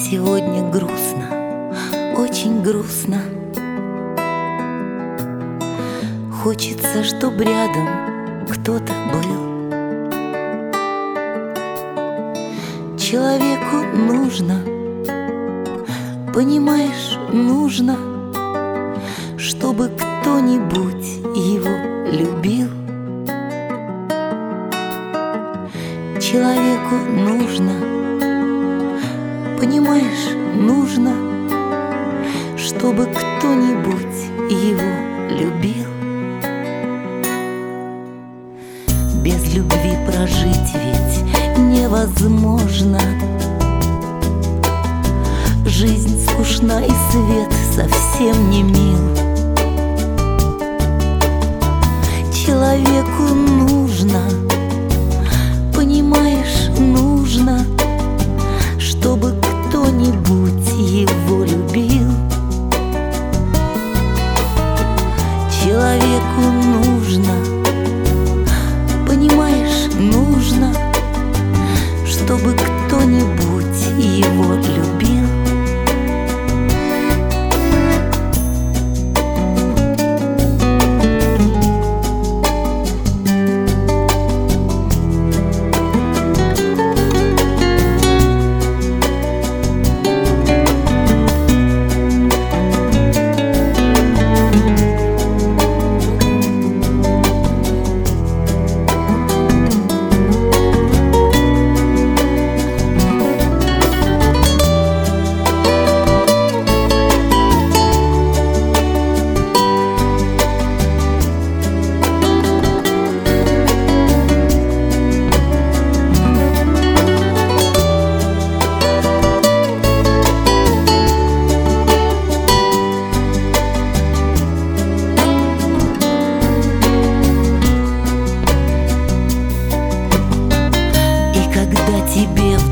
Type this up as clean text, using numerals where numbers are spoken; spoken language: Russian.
Сегодня грустно, очень грустно. Хочется, чтоб рядом кто-то был. Человеку нужно, понимаешь, нужно, чтобы кто-нибудь его любил. Человеку нужно, понимаешь, нужно, чтобы кто-нибудь его любил. Без любви прожить ведь невозможно. Жизнь скучна и свет совсем не мил. Человеку нужно, понимаешь, нужно, чтобы кто-нибудь его любил. Человеку нужно, понимаешь, нужно, чтобы кто-нибудь его любил. Тебе